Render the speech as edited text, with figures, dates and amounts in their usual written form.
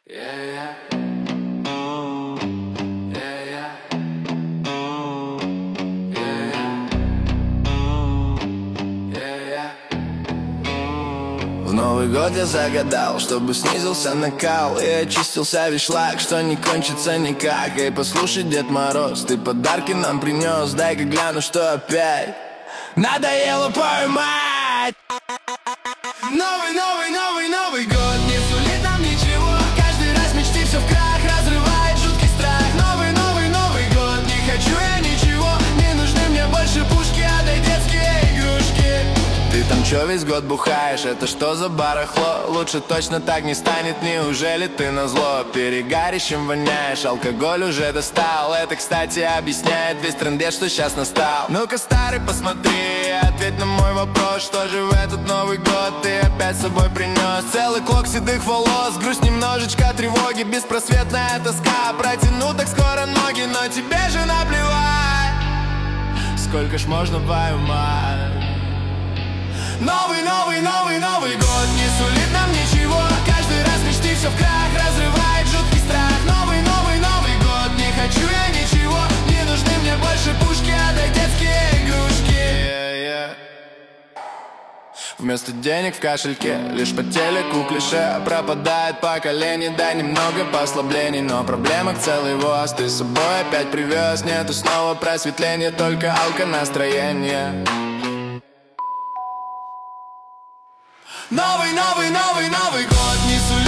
В Новый год я загадал, чтобы снизился накал и очистился весь шлак, что не кончится никак. Эй, послушай, Дед Мороз, ты подарки нам принес, дай-ка гляну, что опять надоело поймать. Новый год не сулит нам ничего. Каждый раз мечты все в крах, разрывает жуткий страх. Новый год, не хочу я ничего. Не нужны мне больше пушки, отдай детские игрушки. Ты там чё весь год бухаешь? Это что за барахло? Лучше точно так не станет, неужели ты назло? Перегарищем воняешь, алкоголь уже достал. Это, кстати, объясняет весь трендец, что сейчас настал. Ну-ка, старый, посмотри, ответь на мой вопрос. Что же в этот Новый год ты опять с собой принес? Целый клок седых волос, грусть, немножечко тревоги, беспросветная тоска. Протяну так скоро ноги, но тебе же наплевать. Сколько ж можно поймать? Новый год не сулит нам ничего. Каждый раз мечты все в крах, разрывает жуткий страх. Новый год, не хочу я ничего. Не нужны мне больше пушки, отдай детские игрушки. Вместо денег в кошельке лишь по телеку клише. Пропадает поколение, дай немного послаблений. Но проблемок целый воз, ты с собой опять привез. Нету снова просветления, только алко-настроение. Новый год не сулит